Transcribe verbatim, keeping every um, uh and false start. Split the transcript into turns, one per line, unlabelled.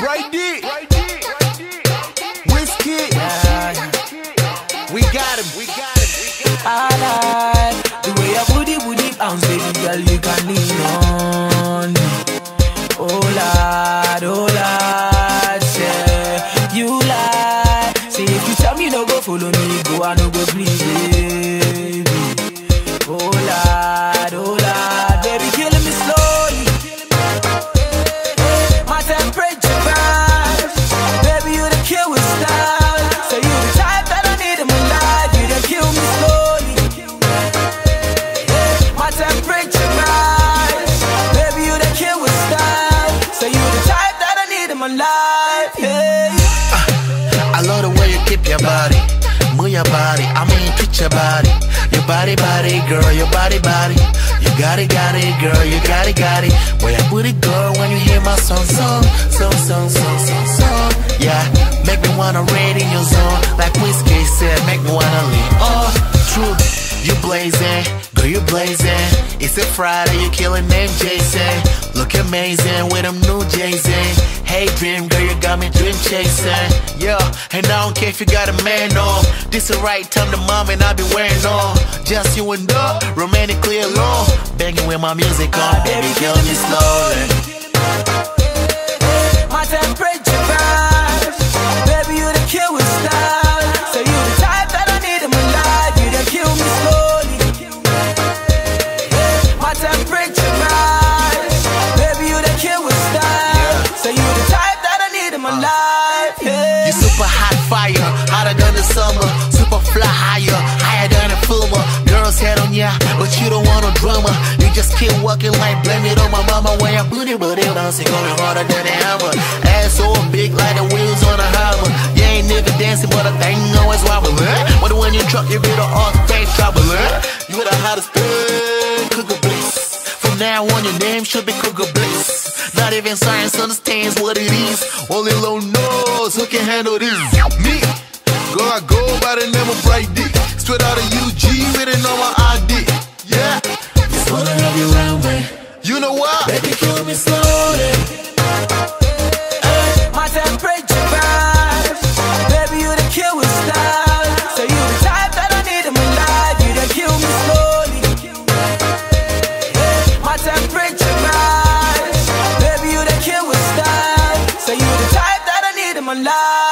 Brady, Whiskey, we got him, we got him, we got him.
I like the way your booty booty bounce, baby girl, you can lean on me. Oh Lord, oh Lord, say you lie. Say if you tell me no go follow me, go I no go please, baby. Oh Lord, oh Lord, baby killing me slowly. My temperature rise, baby you the kill with style. Say you the type that I need in my life, you the kill me slowly. My temperature rise, baby you the kill with style. Say you the type that I need in my life. Hey.
Uh, I love the way you keep your body, move your body, I mean twitch your body. Your body, body, girl, your body, body. You got it, got it, girl, you got it, got it. Where I put it, girl, when you hear my song, song, song, song, song, song, song. Yeah, make me wanna raid in your zone. Like Whiskey said, make me wanna lean. Oh, true, you blazing, girl, you blazing. It's a Friday, you killing name Jason. Look amazing with them new J's in. Hey dream, girl, you got me dream chasing. Yeah, and I don't care if you got a man on. This the right time to mom and I be wearing on. Just you and the romantically alone. Banging with my music on, baby, kill me slowly.
My temperature rise, baby, you the kill with style. So you the type that I need in my life, you the kill me slowly. My temperature rise, baby, you the kill with style. So you the type that I need in my life.
You super hot fire, hotter than the summer. Super fly higher, higher than a plumber. Girls head on ya, but you don't want no drama. You just keep walking like blame it on my mama. When your booty booty dancing, going harder than a hammer. Ass so big like the wheels on a hammer. You ain't never dancing, but a thing always wobbling. But when you truck, you be the off face troubling. You the hottest thing, Cougar Bliss. From now on, your name should be Cougar Bliss. Not even science understands what it is. Only low knows who can handle this. Me, girl, I go by the name of Brady. Straight out of U G, written on my I D. Yeah,
just wanna have you around me.
You know what?
Baby, kill me slowly. Hey, my temperature rise, baby, you the kill with style. So you the type that I need in my life, you the kill me slowly. My temperature rise, baby, you the kill with style. So you the type that I need in my life.